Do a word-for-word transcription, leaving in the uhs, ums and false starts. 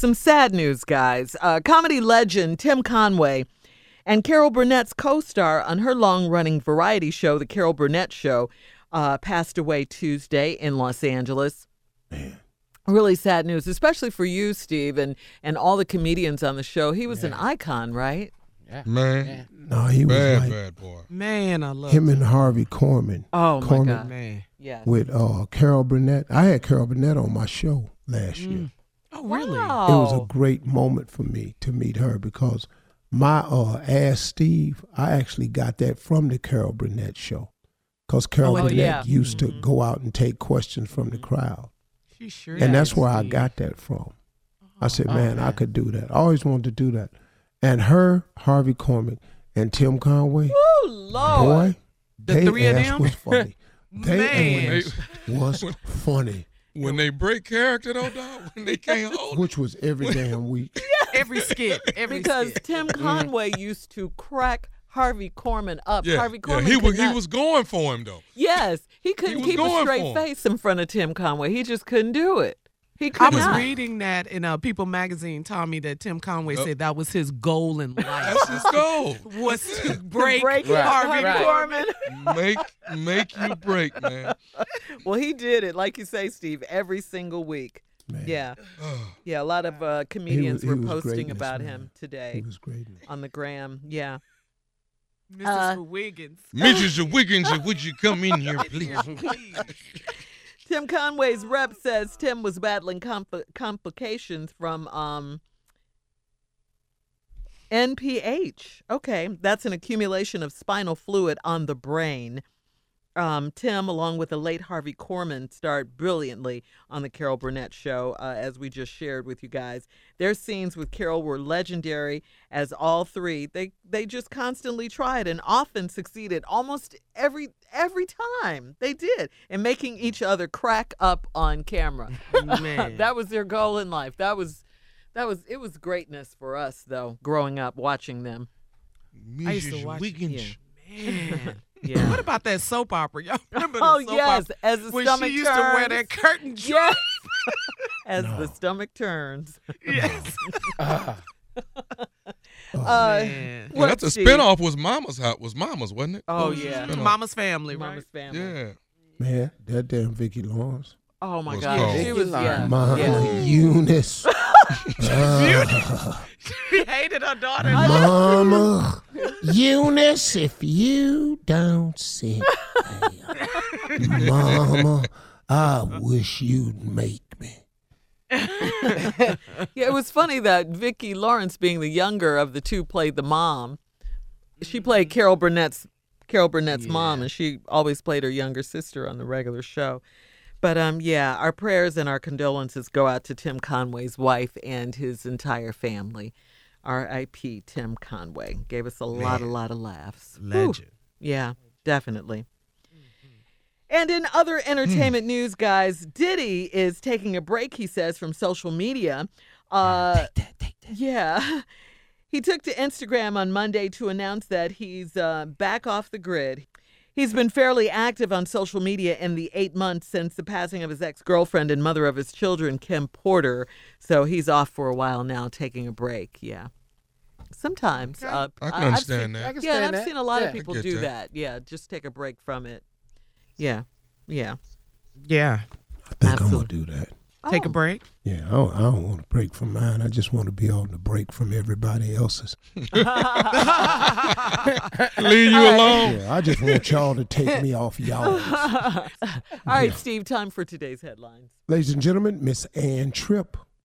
some sad news, guys. Uh, comedy legend Tim Conway and Carol Burnett's co-star on her long-running variety show, The Carol Burnett Show, uh, passed away Tuesday in Los Angeles. Man. Really sad news, especially for you, Steve, and, and all the comedians on the show. He was Man. an icon, right? Yeah. Man. Yeah. No, he was Bad, like bad boy. Man, I love him and Harvey Korman. Oh, my Korman God. Man. Yes. with uh, Carol Burnett. I had Carol Burnett on my show last Mm. year. Oh, really? Wow. It was a great moment for me to meet her because my uh, Ask Steve, I actually got that from the Carol Burnett show. Because Carol Oh, Burnett yeah. used Mm-hmm. to go out and take questions from the crowd. She sure And that's is, where I Steve. got that from. I said, Oh, man, I man. could do that. I always wanted to do that. And her, Harvey Korman, and Tim Conway, Woo, Lord. boy, The they three of ass them? was funny. They Man. ass was funny, When they break character, though, dog, when they can't hold it. which was every damn week. Every skit. Every Because skit. Tim Conway used to crack Harvey Korman up. Yeah, Harvey yeah, Korman he could was he not- was going for him though. Yes, he couldn't was keep a going straight for him. face in front of Tim Conway. He just couldn't do it. He could I was not. reading that in uh, People magazine, Tommy, that Tim Conway Yep. said that was his goal in life. That's his goal. was to To break, break Right, Harvey right. Korman. make make you break, man. Well, he did it, like you say, Steve, every single week. Man. Yeah, yeah. A lot of uh, comedians he were was posting greatness, about man. him He today was great. on the gram. Yeah. Missus Uh, Wiggins. Missus Wiggins, would you come in here, please? Tim Conway's rep says Tim was battling compl- complications from um, N P H. Okay, that's an accumulation of spinal fluid on the brain. Um, Tim, along with the late Harvey Korman, starred brilliantly on the Carol Burnett Show, uh, as we just shared with you guys. Their scenes with Carol were legendary, as all three they they just constantly tried and often succeeded almost every every time they did in making each other crack up on camera. Man. That was their goal in life. That was that was it was greatness for us though, growing up watching them. I used to Missus watch- Wiggins. Man. Yeah. What about that soap opera? Y'all remember the Oh soap yes, opera? as the When stomach she used turns. to wear that curtain dress. Yes. As No. the stomach turns. Yes. Uh, Man. Well, what, that's a Steve? spinoff. Was Mama's house? Was Mama's, wasn't it? Oh, That was a yeah. spinoff. Mama's Family, right? Mama's Family. Yeah. Man, that damn Vicki Lawrence. Oh my What's God, called? she was yeah. Mama yeah. Eunice. Uh, She hated her daughter. Mama Eunice, if you don't sit there, Mama, I wish you'd make me. Yeah, it was funny that Vicki Lawrence, being the younger of the two, played the mom. She played Carol Burnett's Carol Burnett's mom, and she always played her younger sister on the regular show. But um, yeah, our prayers and our condolences go out to Tim Conway's wife and his entire family. R I P Tim Conway. Gave us a lot, a lot of laughs. Whew. Legend. Yeah, definitely. And in other entertainment news, guys, Diddy is taking a break, he says, from social media. Uh, yeah. He took to Instagram on Monday to announce that he's uh, back off the grid. He's been fairly active on social media in the eight months since the passing of his ex-girlfriend and mother of his children, Kim Porter. So he's off for a while now, taking a break. Yeah. Sometimes. Uh, I can I've understand seen- that. I can Yeah, and stand I've that. seen a lot Yeah. of people I get do that. that. Yeah, just take a break from it. Yeah. Yeah. Yeah. I think I'm Absolutely. gonna do that. Take a Oh. break. Yeah, I don't, I don't want to break from mine. I just want to be on the break from everybody else's. Leave you alone. Yeah, I just want y'all to take me off y'all. All right, Steve, time for today's headlines. Ladies and gentlemen, Miss Ann Tripp